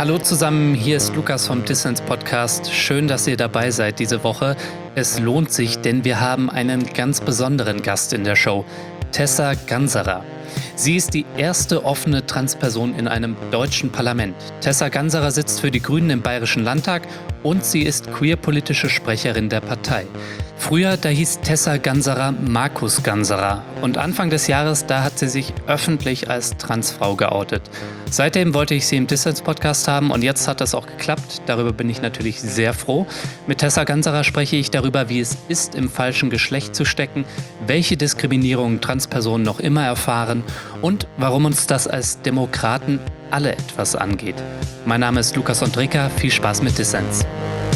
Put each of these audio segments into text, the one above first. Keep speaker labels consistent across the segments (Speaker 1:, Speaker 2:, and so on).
Speaker 1: Hallo zusammen, hier ist Lukas vom Dissens Podcast. Schön, dass ihr dabei seid diese Woche. Es lohnt sich, denn wir haben einen ganz besonderen Gast in der Show, Tessa Ganserer. Sie ist die erste offene Transperson in einem deutschen Parlament. Tessa Ganserer sitzt für die Grünen im Bayerischen Landtag und sie ist queerpolitische Sprecherin der Partei. Früher, da hieß Tessa Ganserer Markus Ganserer und Anfang des Jahres, da hat sie sich öffentlich als Transfrau geoutet. Seitdem wollte ich sie im Dissens-Podcast haben und jetzt hat das auch geklappt. Darüber bin ich natürlich sehr froh. Mit Tessa Ganserer spreche ich darüber, wie es ist, im falschen Geschlecht zu stecken, welche Diskriminierungen Transpersonen noch immer erfahren und warum uns das als Demokraten alle etwas angeht. Mein Name ist Lukas Ondreka, viel Spaß mit Dissens.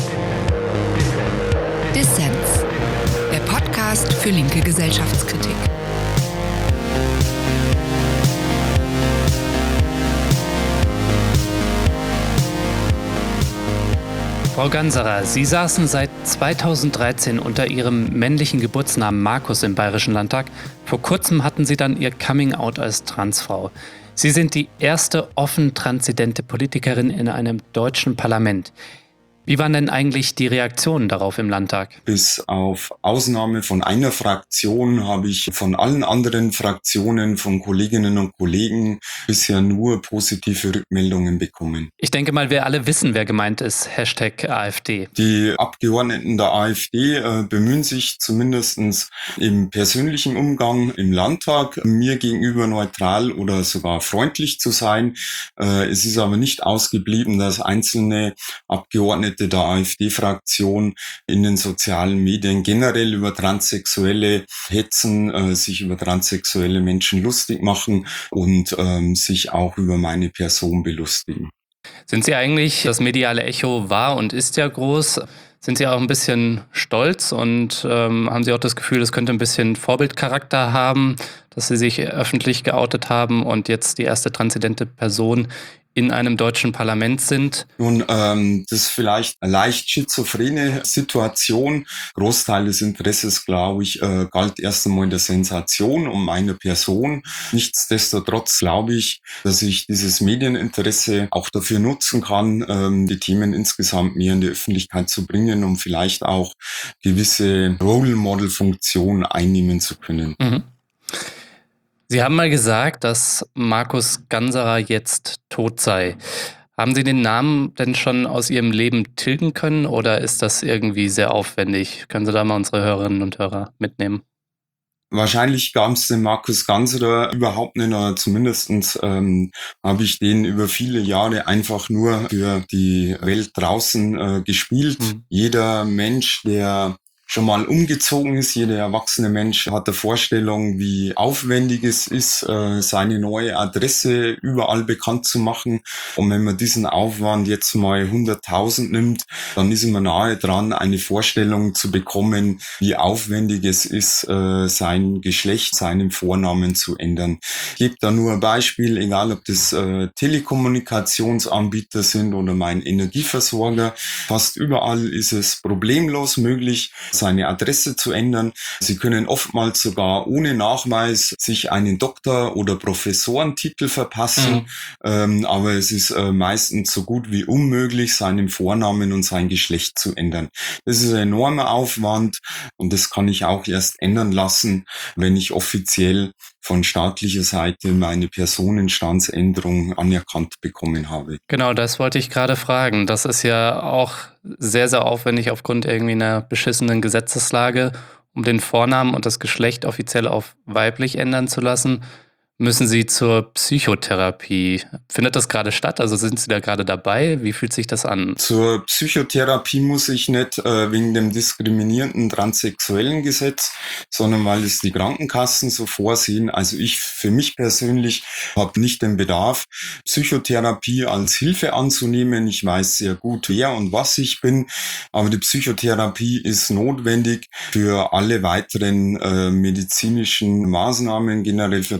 Speaker 2: Dissens, der Podcast für linke Gesellschaftskritik.
Speaker 1: Frau Ganserer, Sie saßen seit 2013 unter Ihrem männlichen Geburtsnamen Markus im Bayerischen Landtag. Vor kurzem hatten Sie dann Ihr Coming-out als Transfrau. Sie sind die erste offen transidente Politikerin in einem deutschen Parlament. Wie waren denn eigentlich die Reaktionen darauf im Landtag?
Speaker 3: Bis auf Ausnahme von einer Fraktion habe ich von allen anderen Fraktionen, von Kolleginnen und Kollegen bisher nur positive Rückmeldungen bekommen.
Speaker 1: Ich denke mal, wir alle wissen, wer gemeint ist. #AfD.
Speaker 3: Die Abgeordneten der AfD bemühen sich zumindest im persönlichen Umgang im Landtag, mir gegenüber neutral oder sogar freundlich zu sein. Es ist aber nicht ausgeblieben, dass einzelne Abgeordnete der AfD-Fraktion in den sozialen Medien generell über Transsexuelle hetzen, sich über transsexuelle Menschen lustig machen und sich auch über meine Person belustigen.
Speaker 1: Sind Sie eigentlich, das mediale Echo war und ist ja groß, sind Sie auch ein bisschen stolz und haben Sie auch das Gefühl, es könnte ein bisschen Vorbildcharakter haben, dass Sie sich öffentlich geoutet haben und jetzt die erste transidente Person in einem deutschen Parlament sind?
Speaker 3: Nun, das ist vielleicht eine leicht schizophrene Situation. Großteil des Interesses, glaube ich, galt erst einmal der Sensation um meine Person. Nichtsdestotrotz glaube ich, dass ich dieses Medieninteresse auch dafür nutzen kann, die Themen insgesamt mehr in die Öffentlichkeit zu bringen, um vielleicht auch gewisse Role-Model-Funktionen einnehmen zu können.
Speaker 1: Mhm. Sie haben mal gesagt, dass Markus Ganserer jetzt tot sei. Haben Sie den Namen denn schon aus Ihrem Leben tilgen können oder ist das irgendwie sehr aufwendig? Können Sie da mal unsere Hörerinnen und Hörer mitnehmen?
Speaker 3: Wahrscheinlich gab es den Markus Ganserer überhaupt nicht, oder zumindestens habe ich den über viele Jahre einfach nur für die Welt draußen gespielt. Jeder Mensch, der schon mal umgezogen ist, jeder erwachsene Mensch hat eine Vorstellung, wie aufwendig es ist, seine neue Adresse überall bekannt zu machen. Und wenn man diesen Aufwand jetzt mal 100.000 nimmt, dann ist man nahe dran, eine Vorstellung zu bekommen, wie aufwendig es ist, sein Geschlecht, seinen Vornamen zu ändern. Ich gebe da nur ein Beispiel, egal ob das Telekommunikationsanbieter sind oder mein Energieversorger. Fast überall ist es problemlos möglich, seine Adresse zu ändern. Sie können oftmals sogar ohne Nachweis sich einen Doktor- oder Professorentitel verpassen, aber es ist meistens so gut wie unmöglich, seinen Vornamen und sein Geschlecht zu ändern. Das ist ein enormer Aufwand und das kann ich auch erst ändern lassen, wenn ich offiziell von staatlicher Seite meine Personenstandsänderung anerkannt bekommen habe.
Speaker 1: Genau, das wollte ich gerade fragen. Das ist ja auch sehr, sehr aufwendig aufgrund irgendwie einer beschissenen Gesetzeslage, um den Vornamen und das Geschlecht offiziell auf weiblich ändern zu lassen. Müssen Sie zur Psychotherapie? Findet das gerade statt? Also sind Sie da gerade dabei? Wie fühlt sich das an?
Speaker 3: Zur Psychotherapie muss ich nicht wegen dem diskriminierenden transsexuellen Gesetz, sondern weil es die Krankenkassen so vorsehen. Also ich für mich persönlich habe nicht den Bedarf, Psychotherapie als Hilfe anzunehmen. Ich weiß sehr gut, wer und was ich bin, aber die Psychotherapie ist notwendig für alle weiteren medizinischen Maßnahmen, generell für Transsexuelle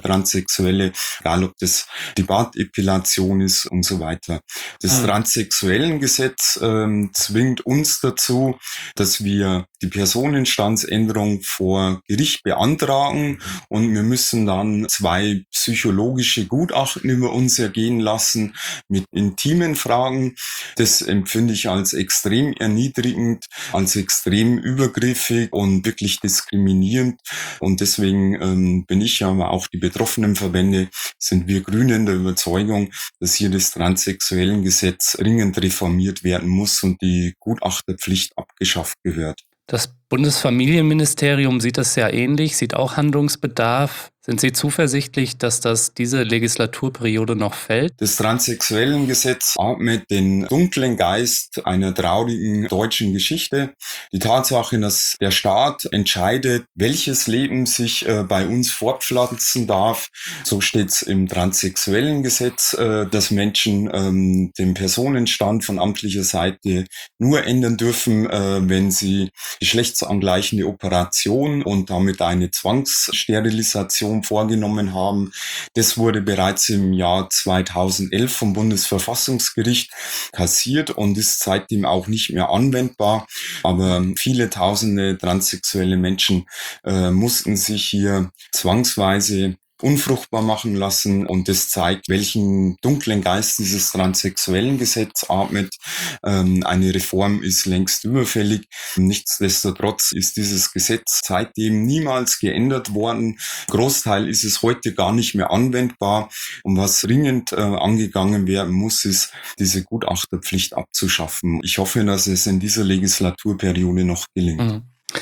Speaker 3: Transsexuelle, egal ob das die Bartepilation ist und so weiter. Das Transsexuellengesetz zwingt uns dazu, dass wir die Personenstandsänderung vor Gericht beantragen und wir müssen dann 2 psychologische Gutachten über uns ergehen lassen mit intimen Fragen. Das empfinde ich als extrem erniedrigend, als extrem übergriffig und wirklich diskriminierend. Und deswegen bin ich, aber auch die betroffenen Verbände, sind wir Grünen der Überzeugung, dass hier das Transsexuellengesetz dringend reformiert werden muss und die Gutachterpflicht abgeschafft gehört.
Speaker 1: Das Bundesfamilienministerium sieht das ja ähnlich, sieht auch Handlungsbedarf. Sind Sie zuversichtlich, dass das diese Legislaturperiode noch fällt?
Speaker 3: Das Transsexuellengesetz atmet den dunklen Geist einer traurigen deutschen Geschichte. Die Tatsache, dass der Staat entscheidet, welches Leben sich bei uns fortpflanzen darf. So steht es im Transsexuellengesetz, dass Menschen den Personenstand von amtlicher Seite nur ändern dürfen, wenn sie geschlechtsangleichende Operation und damit eine Zwangssterilisation vorgenommen haben. Das wurde bereits im Jahr 2011 vom Bundesverfassungsgericht kassiert und ist seitdem auch nicht mehr anwendbar. Aber viele tausende transsexuelle Menschen mussten sich hier zwangsweise unfruchtbar machen lassen und das zeigt, welchen dunklen Geist dieses Transsexuellengesetz atmet. Eine Reform ist längst überfällig. Nichtsdestotrotz ist dieses Gesetz seitdem niemals geändert worden. Großteil ist es heute gar nicht mehr anwendbar. Und was dringend angegangen werden muss, ist, diese Gutachterpflicht abzuschaffen. Ich hoffe, dass es in dieser Legislaturperiode noch gelingt.
Speaker 1: Mhm.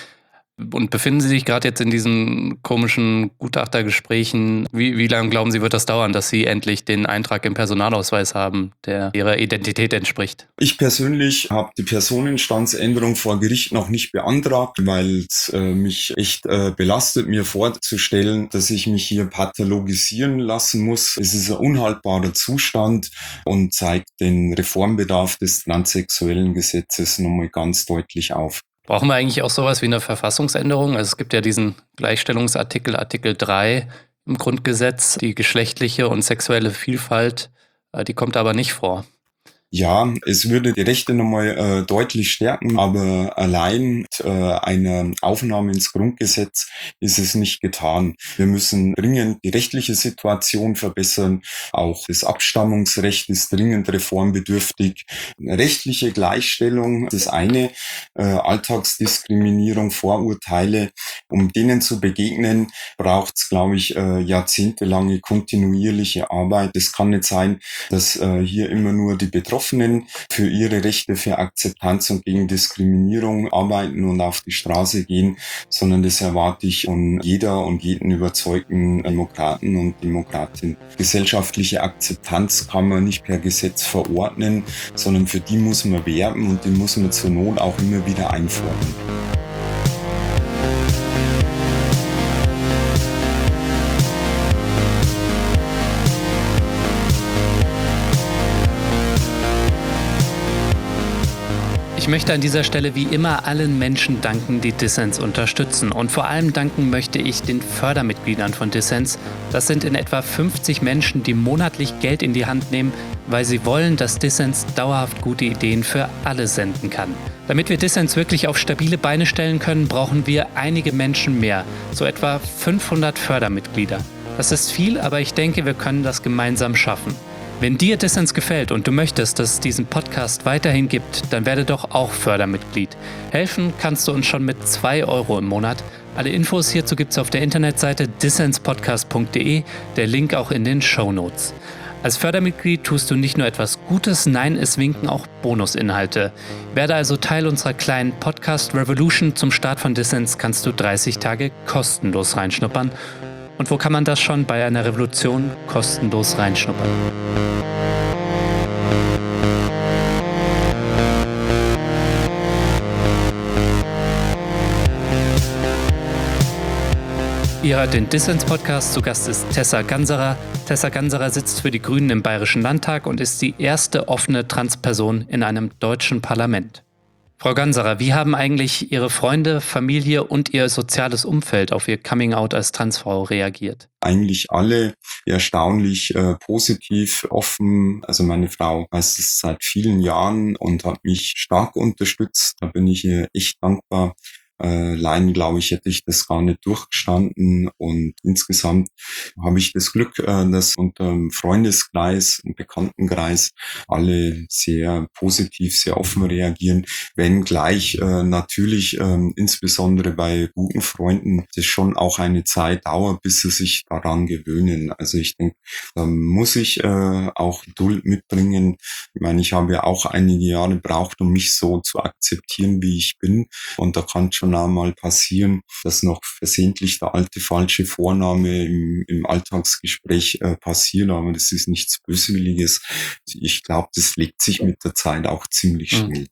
Speaker 1: Und befinden Sie sich gerade jetzt in diesen komischen Gutachtergesprächen? Wie lange glauben Sie, wird das dauern, dass Sie endlich den Eintrag im Personalausweis haben, der Ihrer Identität entspricht?
Speaker 3: Ich persönlich habe die Personenstandsänderung vor Gericht noch nicht beantragt, weil es mich echt belastet, mir vorzustellen, dass ich mich hier pathologisieren lassen muss. Es ist ein unhaltbarer Zustand und zeigt den Reformbedarf des transsexuellen Gesetzes nochmal ganz deutlich auf.
Speaker 1: Brauchen wir eigentlich auch sowas wie eine Verfassungsänderung? Also es gibt ja diesen Gleichstellungsartikel, Artikel 3 im Grundgesetz, die geschlechtliche und sexuelle Vielfalt, die kommt aber nicht vor.
Speaker 3: Ja, es würde die Rechte nochmal deutlich stärken, aber allein mit einer Aufnahme ins Grundgesetz ist es nicht getan. Wir müssen dringend die rechtliche Situation verbessern. Auch das Abstammungsrecht ist dringend reformbedürftig. Rechtliche Gleichstellung, das eine, Alltagsdiskriminierung, Vorurteile, um denen zu begegnen, braucht es, glaube ich, jahrzehntelange kontinuierliche Arbeit. Es kann nicht sein, dass hier immer nur die Betroffenen für ihre Rechte, für Akzeptanz und gegen Diskriminierung arbeiten und auf die Straße gehen, sondern das erwarte ich von jeder und jeden überzeugten Demokraten und Demokratin. Gesellschaftliche Akzeptanz kann man nicht per Gesetz verordnen, sondern für die muss man werben und die muss man zur Not auch immer wieder einfordern.
Speaker 1: Ich möchte an dieser Stelle wie immer allen Menschen danken, die Dissens unterstützen. Und vor allem danken möchte ich den Fördermitgliedern von Dissens. Das sind in etwa 50 Menschen, die monatlich Geld in die Hand nehmen, weil sie wollen, dass Dissens dauerhaft gute Ideen für alle senden kann. Damit wir Dissens wirklich auf stabile Beine stellen können, brauchen wir einige Menschen mehr, so etwa 500 Fördermitglieder. Das ist viel, aber ich denke, wir können das gemeinsam schaffen. Wenn dir Dissens gefällt und du möchtest, dass es diesen Podcast weiterhin gibt, dann werde doch auch Fördermitglied. Helfen kannst du uns schon mit 2 € im Monat. Alle Infos hierzu gibt's auf der Internetseite dissenspodcast.de, der Link auch in den Shownotes. Als Fördermitglied tust du nicht nur etwas Gutes, nein, es winken auch Bonusinhalte. Werde also Teil unserer kleinen Podcast Revolution. Zum Start von Dissens kannst du 30 Tage kostenlos reinschnuppern. Und wo kann man das schon bei einer Revolution kostenlos reinschnuppern? Ihr hört den Dissens-Podcast, zu Gast ist Tessa Ganserer. Tessa Ganserer sitzt für die Grünen im Bayerischen Landtag und ist die erste offene Transperson in einem deutschen Parlament. Frau Ganserer, wie haben eigentlich Ihre Freunde, Familie und Ihr soziales Umfeld auf Ihr Coming-out als Transfrau reagiert?
Speaker 3: Eigentlich alle erstaunlich positiv, offen. Also meine Frau weiß es seit vielen Jahren und hat mich stark unterstützt. Da bin ich ihr echt dankbar. Allein, glaube ich, hätte ich das gar nicht durchgestanden. Und insgesamt habe ich das Glück, dass unter dem Freundeskreis und Bekanntenkreis alle sehr positiv, sehr offen reagieren. Wenngleich natürlich insbesondere bei guten Freunden das schon auch eine Zeit dauert, bis sie sich daran gewöhnen. Also ich denke, da muss ich auch Geduld mitbringen. Ich meine, ich habe ja auch einige Jahre gebraucht, um mich so zu akzeptieren, wie ich bin. Und da kann schon mal passieren, dass noch versehentlich der alte falsche Vorname im Alltagsgespräch passiert, aber das ist nichts Böswilliges. Ich glaube, das legt sich mit der Zeit auch ziemlich schnell.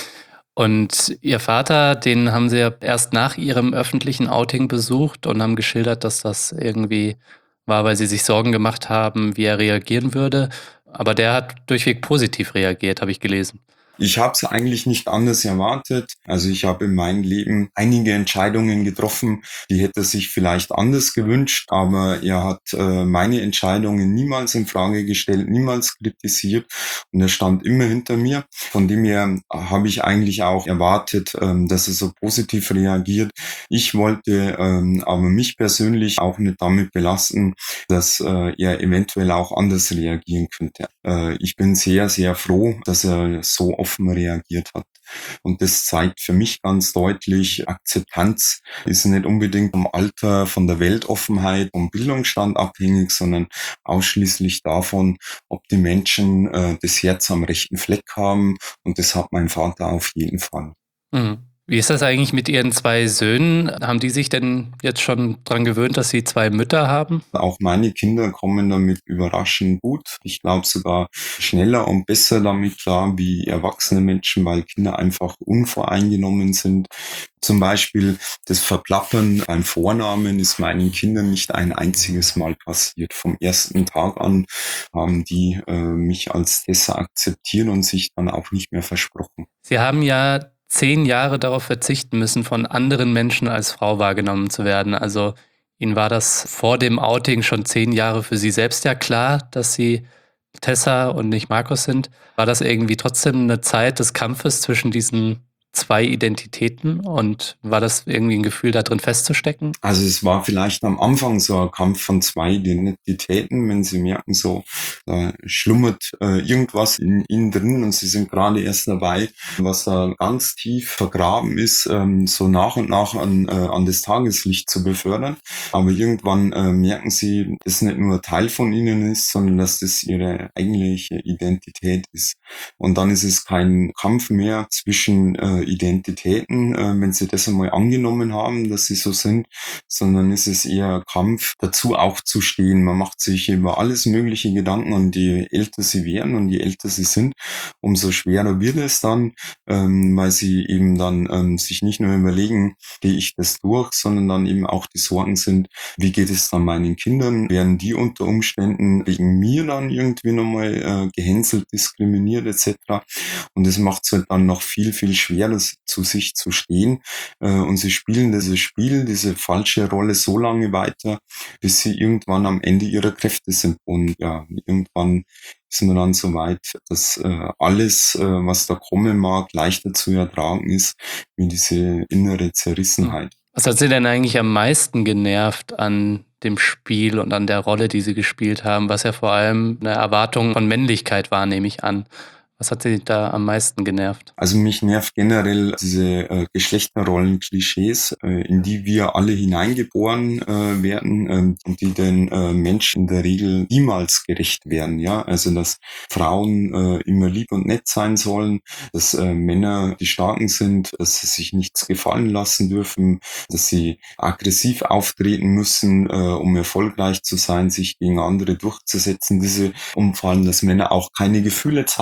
Speaker 1: Und Ihr Vater, den haben Sie ja erst nach Ihrem öffentlichen Outing besucht und haben geschildert, dass das irgendwie war, weil Sie sich Sorgen gemacht haben, wie er reagieren würde. Aber der hat durchweg positiv reagiert, habe ich gelesen.
Speaker 3: Ich habe es eigentlich nicht anders erwartet. Also ich habe in meinem Leben einige Entscheidungen getroffen, die hätte er sich vielleicht anders gewünscht, aber er hat meine Entscheidungen niemals in Frage gestellt, niemals kritisiert und er stand immer hinter mir. Von dem her habe ich eigentlich auch erwartet, dass er so positiv reagiert. Ich wollte aber mich persönlich auch nicht damit belasten, dass er eventuell auch anders reagieren könnte. Ich bin sehr, sehr froh, dass er so offen reagiert hat. Und das zeigt für mich ganz deutlich, Akzeptanz ist nicht unbedingt vom Alter, von der Weltoffenheit, vom Bildungsstand abhängig, sondern ausschließlich davon, ob die Menschen das Herz am rechten Fleck haben. Und das hat mein Vater auf jeden Fall.
Speaker 1: Mhm. Wie ist das eigentlich mit Ihren 2 Söhnen? Haben die sich denn jetzt schon dran gewöhnt, dass Sie 2 Mütter haben?
Speaker 3: Auch meine Kinder kommen damit überraschend gut. Ich glaube sogar schneller und besser damit klar wie erwachsene Menschen, weil Kinder einfach unvoreingenommen sind. Zum Beispiel das Verplappern beim Vornamen ist meinen Kindern nicht ein einziges Mal passiert. Vom ersten Tag an haben die mich als Tessa akzeptiert und sich dann auch nicht mehr versprochen.
Speaker 1: Sie haben ja 10 Jahre darauf verzichten müssen, von anderen Menschen als Frau wahrgenommen zu werden. Also Ihnen war das vor dem Outing schon 10 Jahre für Sie selbst ja klar, dass Sie Tessa und nicht Markus sind. War das irgendwie trotzdem eine Zeit des Kampfes zwischen diesen 2 Identitäten und war das irgendwie ein Gefühl, da drin festzustecken?
Speaker 3: Also es war vielleicht am Anfang so ein Kampf von 2 Identitäten, wenn Sie merken, so da schlummert irgendwas in Ihnen drin und Sie sind gerade erst dabei, was da ganz tief vergraben ist, so nach und nach an das Tageslicht zu befördern. Aber irgendwann merken Sie, dass nicht nur Teil von Ihnen ist, sondern dass das Ihre eigentliche Identität ist. Und dann ist es kein Kampf mehr zwischen Identitäten, wenn Sie das einmal angenommen haben, dass Sie so sind, sondern ist es eher Kampf, dazu auch zu stehen. Man macht sich über alles mögliche Gedanken und je älter Sie werden und je älter Sie sind, umso schwerer wird es dann, weil Sie eben dann sich nicht nur überlegen, gehe ich das durch, sondern dann eben auch die Sorgen sind, wie geht es dann meinen Kindern? Werden die unter Umständen wegen mir dann irgendwie nochmal gehänselt, diskriminiert etc.? Und das macht es halt dann noch viel, viel schwerer, zu sich zu stehen. Und sie spielen dieses Spiel, diese falsche Rolle so lange weiter, bis sie irgendwann am Ende ihrer Kräfte sind. Und ja, irgendwann ist man dann so weit, dass alles, was da kommen mag, leichter zu ertragen ist, wie diese innere Zerrissenheit.
Speaker 1: Was hat Sie denn eigentlich am meisten genervt an dem Spiel und an der Rolle, die Sie gespielt haben, was ja vor allem eine Erwartung von Männlichkeit war, nehme ich an? Was hat Sie da am meisten genervt?
Speaker 3: Also mich nervt generell diese Geschlechterrollen-Klischees, in die wir alle hineingeboren werden und die den Menschen in der Regel niemals gerecht werden. Ja, also dass Frauen immer lieb und nett sein sollen, dass Männer die Starken sind, dass sie sich nichts gefallen lassen dürfen, dass sie aggressiv auftreten müssen, um erfolgreich zu sein, sich gegen andere durchzusetzen. Diese Umfallen, dass Männer auch keine Gefühle zeigen dürfen.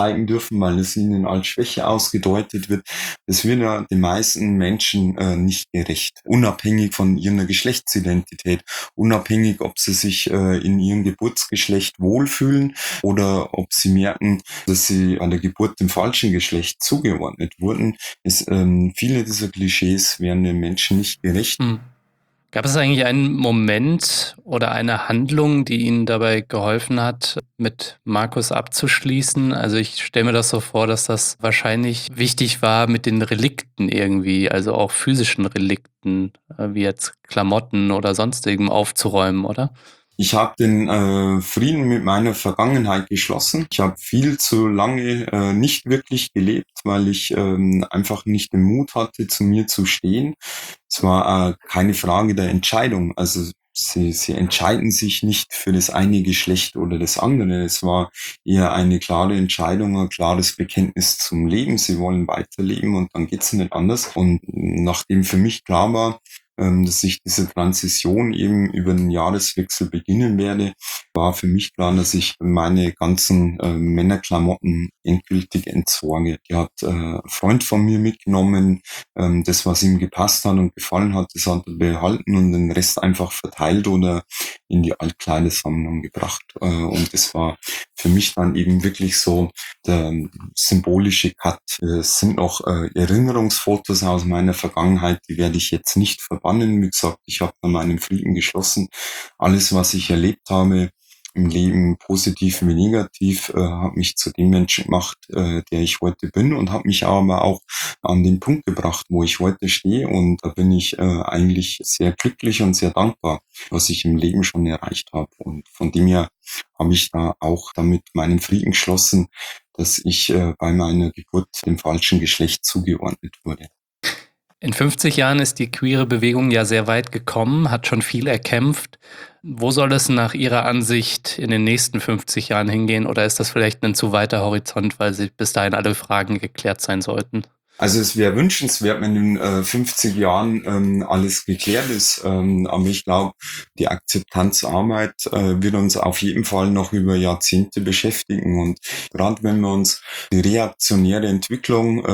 Speaker 3: dürfen, weil es ihnen als Schwäche ausgedeutet wird. Das wird ja den meisten Menschen nicht gerecht, unabhängig von ihrer Geschlechtsidentität, unabhängig, ob sie sich in ihrem Geburtsgeschlecht wohlfühlen oder ob sie merken, dass sie an der Geburt dem falschen Geschlecht zugeordnet wurden. Viele dieser Klischees werden den Menschen nicht gerecht.
Speaker 1: Gab es eigentlich einen Moment oder eine Handlung, die Ihnen dabei geholfen hat, mit Markus abzuschließen? Also ich stelle mir das so vor, dass das wahrscheinlich wichtig war mit den Relikten irgendwie, also auch physischen Relikten, wie jetzt Klamotten oder sonstigem aufzuräumen, oder?
Speaker 3: Ich habe den Frieden mit meiner Vergangenheit geschlossen. Ich habe viel zu lange nicht wirklich gelebt, weil ich einfach nicht den Mut hatte, zu mir zu stehen. Es war keine Frage der Entscheidung. Also sie entscheiden sich nicht für das eine Geschlecht oder das andere. Es war eher eine klare Entscheidung, ein klares Bekenntnis zum Leben. Sie wollen weiterleben und dann geht's nicht anders. Und nachdem für mich klar war, dass ich diese Transition eben über den Jahreswechsel beginnen werde, war für mich klar, dass ich meine ganzen Männerklamotten endgültig entsorge. Die hat ein Freund von mir mitgenommen, das, was ihm gepasst hat und gefallen hat, das hat er behalten und den Rest einfach verteilt oder in die Altkleidersammlung gebracht. Und das war für mich dann eben wirklich so der symbolische Cut. Es sind noch Erinnerungsfotos aus meiner Vergangenheit, die werde ich jetzt nicht verbannen. Wie gesagt, ich habe dann meinen Frieden geschlossen. Alles, was ich erlebt habe im Leben, positiv wie negativ, hat mich zu dem Menschen gemacht, der ich heute bin und hat mich aber auch an den Punkt gebracht, wo ich heute stehe. Und da bin ich eigentlich sehr glücklich und sehr dankbar, was ich im Leben schon erreicht habe. Und von dem her habe ich da auch damit meinen Frieden geschlossen, dass ich bei meiner Geburt dem falschen Geschlecht zugeordnet wurde.
Speaker 1: In 50 Jahren ist die queere Bewegung ja sehr weit gekommen, hat schon viel erkämpft. Wo soll es nach Ihrer Ansicht in den nächsten 50 Jahren hingehen? Oder ist das vielleicht ein zu weiter Horizont, weil bis dahin alle Fragen geklärt sein sollten?
Speaker 3: Also es wäre wünschenswert, wenn in 50 Jahren alles geklärt ist. Aber ich glaube, die Akzeptanzarbeit wird uns auf jeden Fall noch über Jahrzehnte beschäftigen. Und gerade wenn wir uns die reaktionäre Entwicklung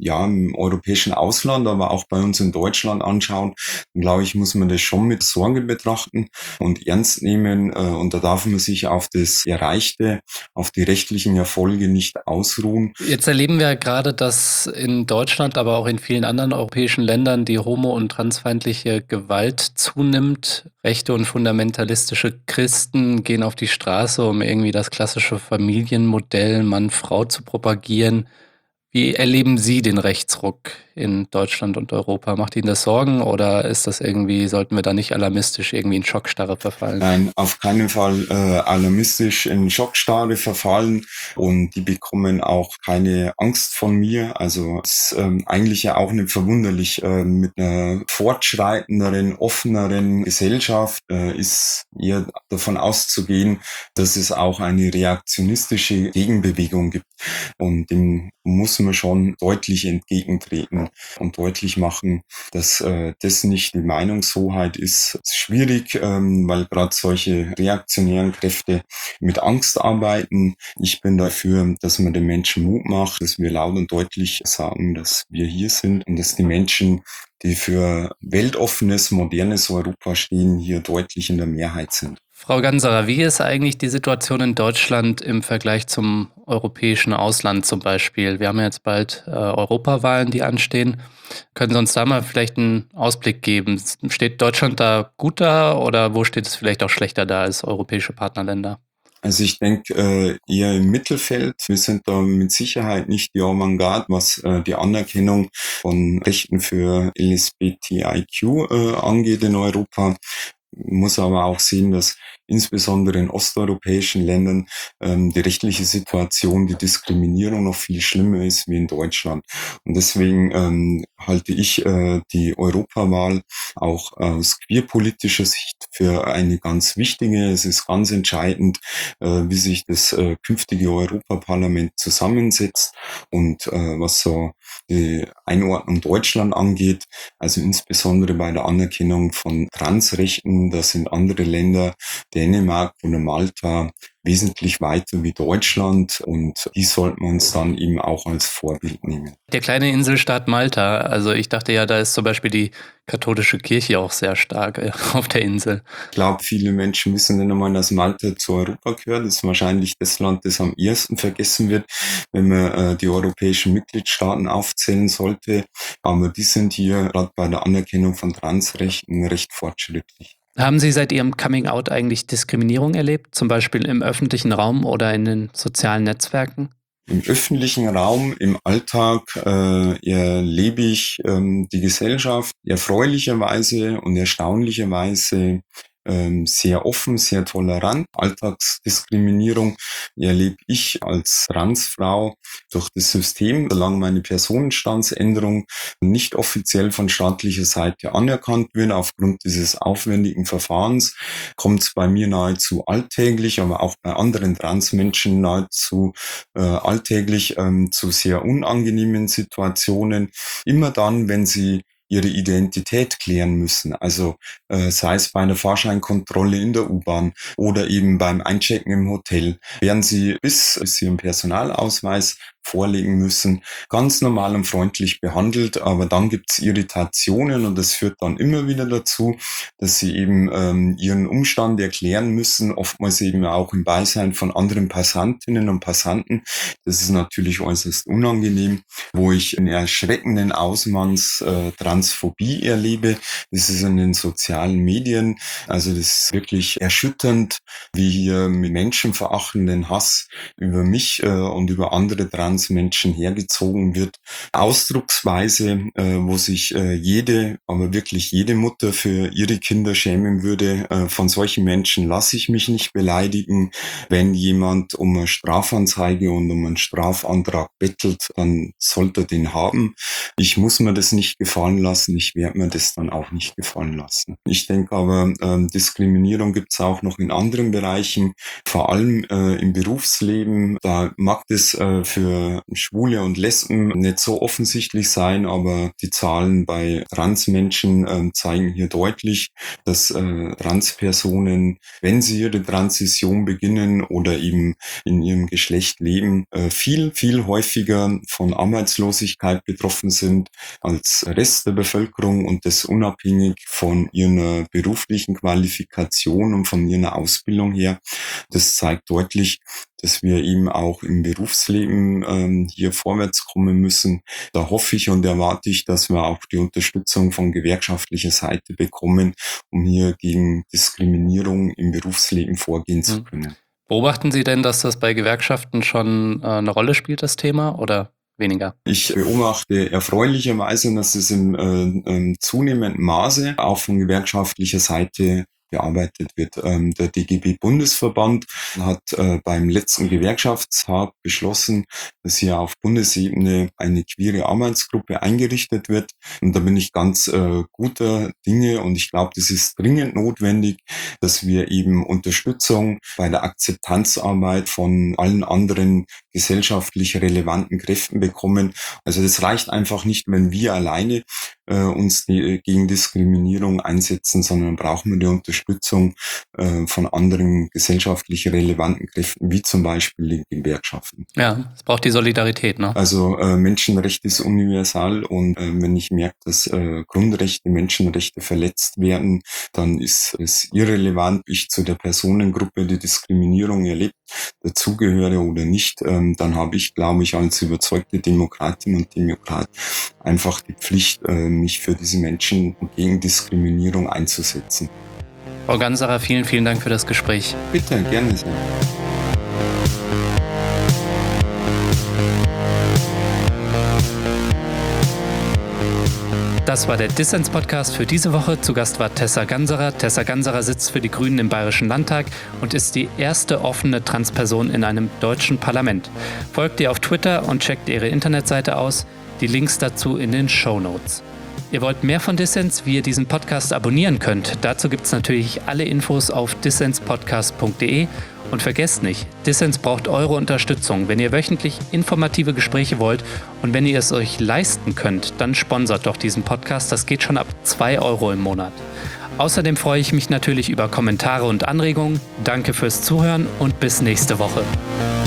Speaker 3: im europäischen Ausland, aber auch bei uns in Deutschland anschauen, dann glaube ich, muss man das schon mit Sorge betrachten und ernst nehmen. Und da darf man sich auf das Erreichte, auf die rechtlichen Erfolge nicht ausruhen.
Speaker 1: Jetzt erleben wir gerade, dass in Deutschland, aber auch in vielen anderen europäischen Ländern die homo- und transfeindliche Gewalt zunimmt. Rechte und fundamentalistische Christen gehen auf die Straße, um irgendwie das klassische Familienmodell Mann-Frau zu propagieren. Wie erleben Sie den Rechtsruck in Deutschland und Europa? Macht Ihnen das Sorgen oder ist das irgendwie, sollten wir da nicht alarmistisch irgendwie in Schockstarre verfallen?
Speaker 3: Nein, auf keinen Fall alarmistisch in Schockstarre verfallen und die bekommen auch keine Angst von mir. Also es ist eigentlich ja auch nicht verwunderlich. Mit einer fortschreitenderen, offeneren Gesellschaft ist eher davon auszugehen, dass es auch eine reaktionistische Gegenbewegung gibt. Und dem muss man schon deutlich entgegentreten und deutlich machen, dass das nicht die Meinungshoheit ist. Es ist schwierig, weil gerade solche reaktionären Kräfte mit Angst arbeiten. Ich bin dafür, dass man den Menschen Mut macht, dass wir laut und deutlich sagen, dass wir hier sind und dass die Menschen, die für weltoffenes, modernes Europa stehen, hier deutlich in der Mehrheit sind.
Speaker 1: Frau Ganserer, wie ist eigentlich die Situation in Deutschland im Vergleich zum europäischen Ausland zum Beispiel? Wir haben ja jetzt bald Europawahlen, die anstehen. Können Sie uns da mal vielleicht einen Ausblick geben? Steht Deutschland da gut da oder wo steht es vielleicht auch schlechter da als europäische Partnerländer?
Speaker 3: Also ich denke eher im Mittelfeld. Wir sind da mit Sicherheit nicht die Avantgarde, was die Anerkennung von Rechten für LSBTIQ angeht in Europa. Muss aber auch sehen, dass insbesondere in osteuropäischen Ländern die rechtliche Situation, die Diskriminierung noch viel schlimmer ist wie in Deutschland. Und deswegen halte ich die Europawahl auch aus queerpolitischer Sicht für eine ganz wichtige. Es ist ganz entscheidend, wie sich das künftige Europaparlament zusammensetzt und was so die Einordnung Deutschland angeht, also insbesondere bei der Anerkennung von Transrechten. Da sind andere Länder, Dänemark oder Malta, wesentlich weiter wie Deutschland und die sollten wir uns dann eben auch als Vorbild nehmen.
Speaker 1: Der kleine Inselstaat Malta, also ich dachte ja, da ist zum Beispiel die katholische Kirche auch sehr stark auf der Insel.
Speaker 3: Ich glaube, viele Menschen wissen nicht einmal, dass Malta zu Europa gehört. Das ist wahrscheinlich das Land, das am ersten vergessen wird, wenn man die europäischen Mitgliedstaaten aufzählen sollte. Aber die sind hier gerade bei der Anerkennung von Transrechten recht fortschrittlich.
Speaker 1: Haben Sie seit Ihrem Coming-out eigentlich Diskriminierung erlebt, zum Beispiel im öffentlichen Raum oder in den sozialen Netzwerken?
Speaker 3: Im öffentlichen Raum, im Alltag erlebe ich die Gesellschaft erfreulicherweise und erstaunlicherweise sehr offen, sehr tolerant. Alltagsdiskriminierung erlebe ich als Transfrau durch das System, solange meine Personenstandsänderung nicht offiziell von staatlicher Seite anerkannt wird. Aufgrund dieses aufwendigen Verfahrens kommt es bei mir nahezu alltäglich, aber auch bei anderen Transmenschen nahezu alltäglich zu sehr unangenehmen Situationen. Immer dann, wenn sie ihre Identität klären müssen. Also sei es bei einer Fahrscheinkontrolle in der U-Bahn oder eben beim Einchecken im Hotel, werden sie, bis sie ihren Personalausweis vorlegen müssen, ganz normal und freundlich behandelt, aber dann gibt's Irritationen und das führt dann immer wieder dazu, dass sie eben ihren Umstand erklären müssen, oftmals eben auch im Beisein von anderen Passantinnen und Passanten. Das ist natürlich äußerst unangenehm, wo ich in erschreckenden Ausmaß Transphobie erlebe. Das ist in den sozialen Medien, also das ist wirklich erschütternd, wie hier mit menschenverachtenden Hass über mich und über andere Transmenschen hergezogen wird. Ausdrucksweise, wo sich aber wirklich jede Mutter für ihre Kinder schämen würde. Von solchen Menschen lasse ich mich nicht beleidigen. Wenn jemand um eine Strafanzeige und um einen Strafantrag bettelt, dann sollte er den haben. Ich muss mir das nicht gefallen lassen. Ich werde mir das dann auch nicht gefallen lassen. Ich denke aber, Diskriminierung gibt es auch noch in anderen Bereichen, vor allem im Berufsleben. Da mag das für Schwule und Lesben nicht so offensichtlich sein, aber die Zahlen bei Transmenschen zeigen hier deutlich, dass Transpersonen, wenn sie ihre Transition beginnen oder eben in ihrem Geschlecht leben, viel, viel häufiger von Arbeitslosigkeit betroffen sind als Rest der Bevölkerung und das unabhängig von ihrer beruflichen Qualifikation und von ihrer Ausbildung her. Das zeigt deutlich, dass wir eben auch im Berufsleben hier vorwärts kommen müssen. Da hoffe ich und erwarte ich, dass wir auch die Unterstützung von gewerkschaftlicher Seite bekommen, um hier gegen Diskriminierung im Berufsleben vorgehen zu können.
Speaker 1: Beobachten Sie denn, dass das bei Gewerkschaften schon eine Rolle spielt, das Thema, oder weniger? Ich
Speaker 3: beobachte erfreulicherweise, dass es im zunehmenden Maße auch von gewerkschaftlicher Seite bearbeitet wird. Der DGB-Bundesverband hat beim letzten Gewerkschaftstag beschlossen, dass hier auf Bundesebene eine queere Arbeitsgruppe eingerichtet wird. Und da bin ich ganz guter Dinge und ich glaube, das ist dringend notwendig, dass wir eben Unterstützung bei der Akzeptanzarbeit von allen anderen gesellschaftlich relevanten Kräften bekommen. Also das reicht einfach nicht, wenn wir alleine uns gegen Diskriminierung einsetzen, sondern brauchen wir die Unterstützung von anderen gesellschaftlich relevanten Kräften, wie zum Beispiel den Gewerkschaften.
Speaker 1: Ja, es braucht die Solidarität, ne?
Speaker 3: Also Menschenrecht ist universal und wenn ich merke, dass Grundrechte, Menschenrechte verletzt werden, dann ist es irrelevant, ob ich zu der Personengruppe, die Diskriminierung erlebt, dazugehöre oder nicht. Dann habe ich, glaube ich, als überzeugte Demokratin und Demokrat einfach die Pflicht, mich für diese Menschen und gegen Diskriminierung einzusetzen.
Speaker 1: Frau Ganserer, vielen, vielen Dank für das Gespräch.
Speaker 3: Bitte, gerne sehr.
Speaker 1: Das war der Dissens-Podcast für diese Woche. Zu Gast war Tessa Ganserer. Tessa Ganserer sitzt für die Grünen im Bayerischen Landtag und ist die erste offene Transperson in einem deutschen Parlament. Folgt ihr auf Twitter und checkt ihre Internetseite aus. Die Links dazu in den Shownotes. Ihr wollt mehr von Dissens, wie ihr diesen Podcast abonnieren könnt. Dazu gibt es natürlich alle Infos auf dissenspodcast.de. Und vergesst nicht, Dissens braucht eure Unterstützung. Wenn ihr wöchentlich informative Gespräche wollt und wenn ihr es euch leisten könnt, dann sponsert doch diesen Podcast. Das geht schon ab 2 € im Monat. Außerdem freue ich mich natürlich über Kommentare und Anregungen. Danke fürs Zuhören und bis nächste Woche.